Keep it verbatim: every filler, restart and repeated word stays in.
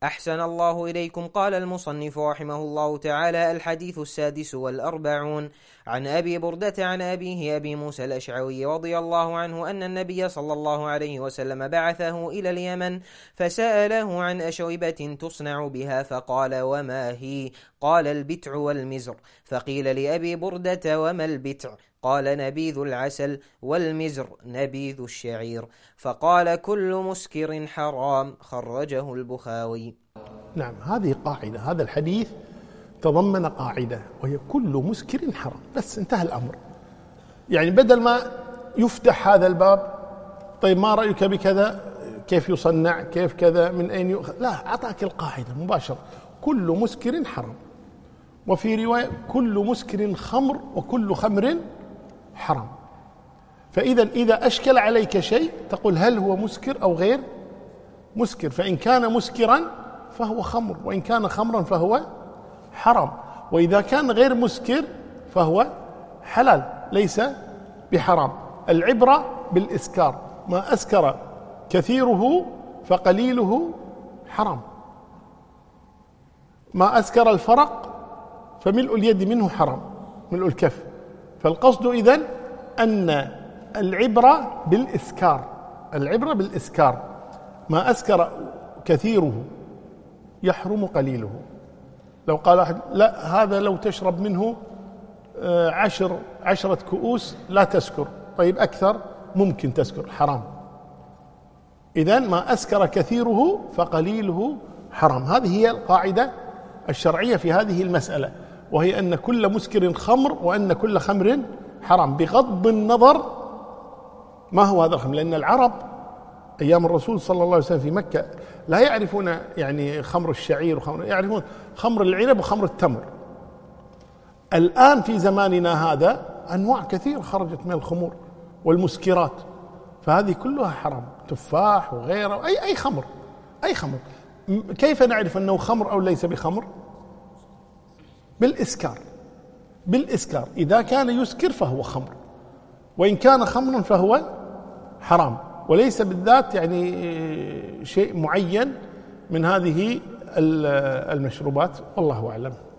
أحسن الله إليكم. قال المصنف رحمه الله تعالى: الحديث السادس والأربعون عن أبي بردة عن أبيه أبي موسى الأشعري رضي الله عنه أن النبي صلى الله عليه وسلم بعثه إلى اليمن فسأله عن أشربة تصنع بها فقال: وما هي؟ قال: البتع والمزر. فقيل لأبي بردة: وما البتع؟ قال: نبيذ العسل، والمزر نبيذ الشعير. فقال: كل مسكر حرام. خرجه البخاري. نعم، هذه قاعدة، هذا الحديث تضمن قاعدة وهي كل مسكر حرام، بس انتهى الأمر. يعني بدل ما يفتح هذا الباب، طيب ما رأيك بكذا، كيف يصنع، كيف كذا، من أين يؤخذ، لا، أعطاك القاعدة مباشرة: كل مسكر حرام. وفي رواية: كل مسكر خمر، وكل خمر حرام. فإذا إذا أشكل عليك شيء تقول: هل هو مسكر أو غير مسكر؟ فإن كان مسكرا فهو خمر، وإن كان خمرا فهو حرام، وإذا كان غير مسكر فهو حلال ليس بحرام. العبرة بالإسكار، ما أسكر كثيره فقليله حرام، ما أسكر الفرق فملء اليد منه حرام، ملء الكف. فالقصد إذن أن العبرة بالإسكار، العبرة بالإسكار، ما أسكر كثيره يحرم قليله. لو قال أحد: لا، هذا لو تشرب منه عشر عشرة كؤوس لا تسكر، طيب أكثر ممكن تسكر، حرام. إذن ما أسكر كثيره فقليله حرام. هذه هي القاعدة الشرعية في هذه المسألة، وهي أن كل مسكر خمر، وأن كل خمر حرام، بغض النظر ما هو هذا الخمر. لأن العرب أيام الرسول صلى الله عليه وسلم في مكة لا يعرفون يعني خمر الشعير وخمر، يعرفون خمر العنب وخمر التمر. الآن في زماننا هذا أنواع كثيرة خرجت من الخمور والمسكرات، فهذه كلها حرام، تفاح وغيره، أي أي خمر، أي خمر. كيف نعرف أنه خمر أو ليس بخمر؟ بالإسكار، بالإسكار. إذا كان يسكر فهو خمر، وإن كان خمرا فهو حرام، وليس بالذات يعني شيء معين من هذه المشروبات، والله أعلم.